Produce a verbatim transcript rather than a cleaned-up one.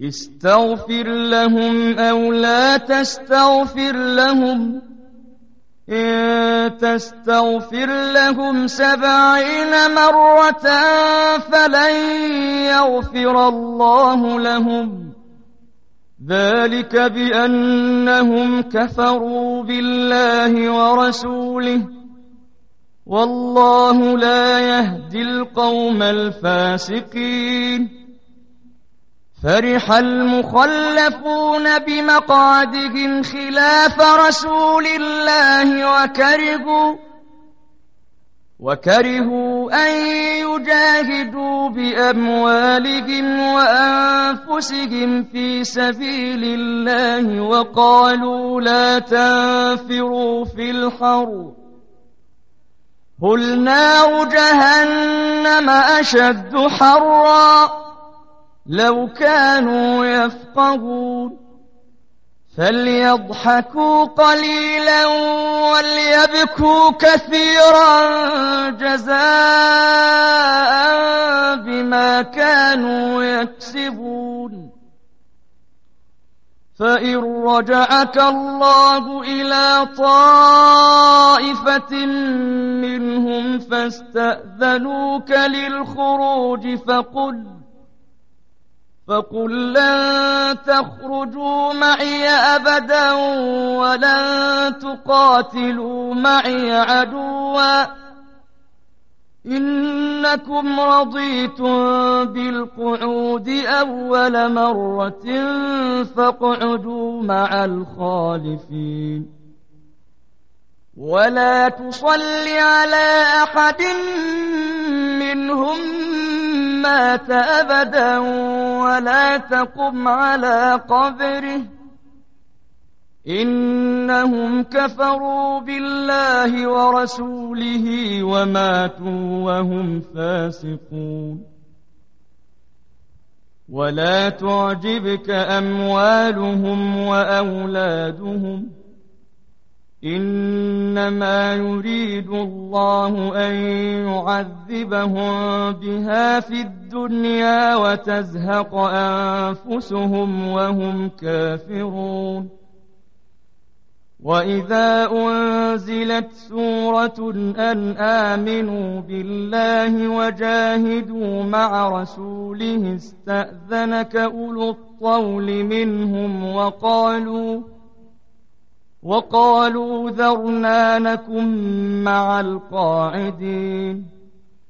استغفر لهم أو لا تستغفر لهم إن تستغفر لهم سبعين مرة فلن يغفر الله لهم ذلك بأنهم كفروا بالله ورسوله والله لا يهدي القوم الفاسقين فرح المخلفون بمقعدهم خلاف رسول الله وكرهوا وكرهوا أن يجاهدوا بأموالهم وأنفسهم في سبيل الله وقالوا لا تنفروا في الحر قل نار جهنم أشد حرا لو كانوا يفقهون فليضحكوا قليلا وليبكوا كثيرا جزاء بما كانوا يكسبون فإن رجعك الله إلى طائفة منهم فاستأذنوك للخروج فقل فقل لن تخرجوا معي أبدا ولن تقاتلوا معي عدوا إنكم رضيتم بالقعود أول مرة فاقعدوا مع الخالفين ولا تصل على أحد منهم مات أبدا ولا تقم على قبره إنهم كفروا بالله ورسوله وماتوا وهم فاسقون ولا تعجبك أموالهم وأولادهم إنما يريد الله أن يعذبهم بها في الدنيا وتزهق أنفسهم وهم كافرون وإذا أنزلت سورة أن آمنوا بالله وجاهدوا مع رسوله استأذنك أولو الطول منهم وقالوا وقالوا ذرنا نكن مع القاعدين